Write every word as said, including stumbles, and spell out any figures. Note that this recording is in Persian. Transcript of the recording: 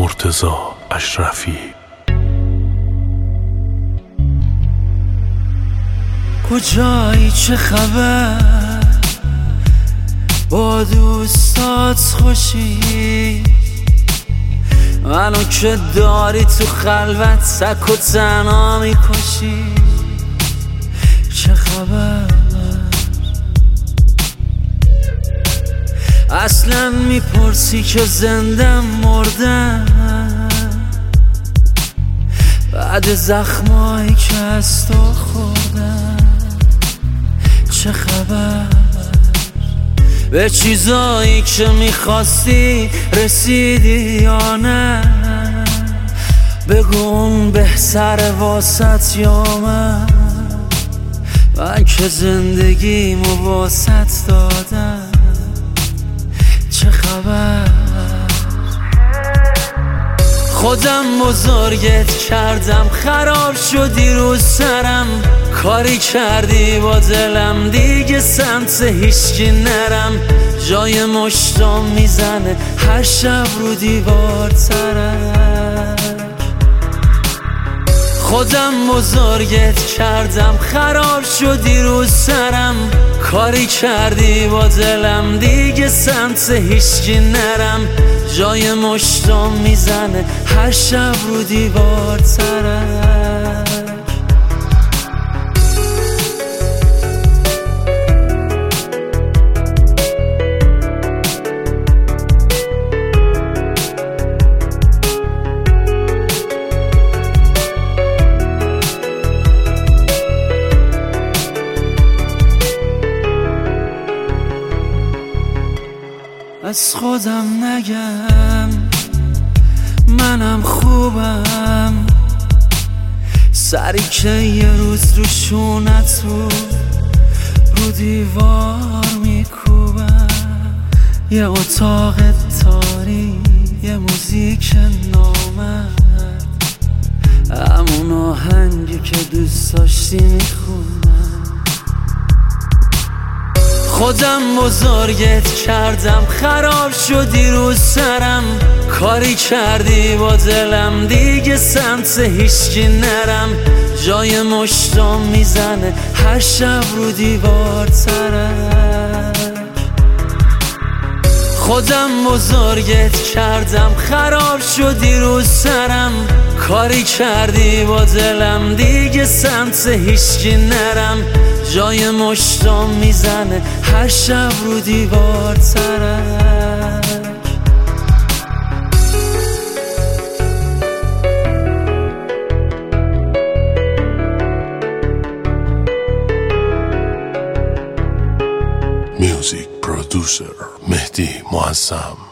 مرتضی اشرفی. کجایی؟ چه خبر؟ با دوستات خوشی؟ منو که داری تو خلوت سک و تنها میکشی. چه خبر؟ اصلا میپرسی که زندم مردم بعد زخمایی که از تو خوردم. چه خبر؟ به چیزایی که میخواستی رسیدی یا نه؟ بگو اون بهتره واسط یا من؟ من که زندگیمو واسط دادم. چه خبر؟ خودم بزرگت کردم خراب شدی رو سرم. کاری کردی با دلم دیگه سمت هیچکی نرم. جای مشتام میزنه هر شب رو دیوار ترک. خودم بزرگت کردم خراب شدی رو سرم. کاری کردی با دلم دیگه سمت هیچکی نرم. جای مشتام میزنه هر شب رو دیوار ترک. از خودم نگم منم خوبم. سری که یه روز رو شونت بود رو دیوار میکوبم. یه اتاق تاریک، یه موزیک نامرد، همون آهنگی که دوست داشتی میخونم. خودم بزرگت کردم خراب شدی رو سرم. کاری کردی با دلم دیگه سمت هیچکی نرم. جای مشتام میزنه هر شب رو دیوار ترک. خودم بزرگت کردم خراب شدی رو سرم. کاری کردی با دلم دیگه سمت هیچکی نرم. جای مشتام میزنه هر شب رو دیوار ترک. میوزیک پرودوسر مهدی معظم.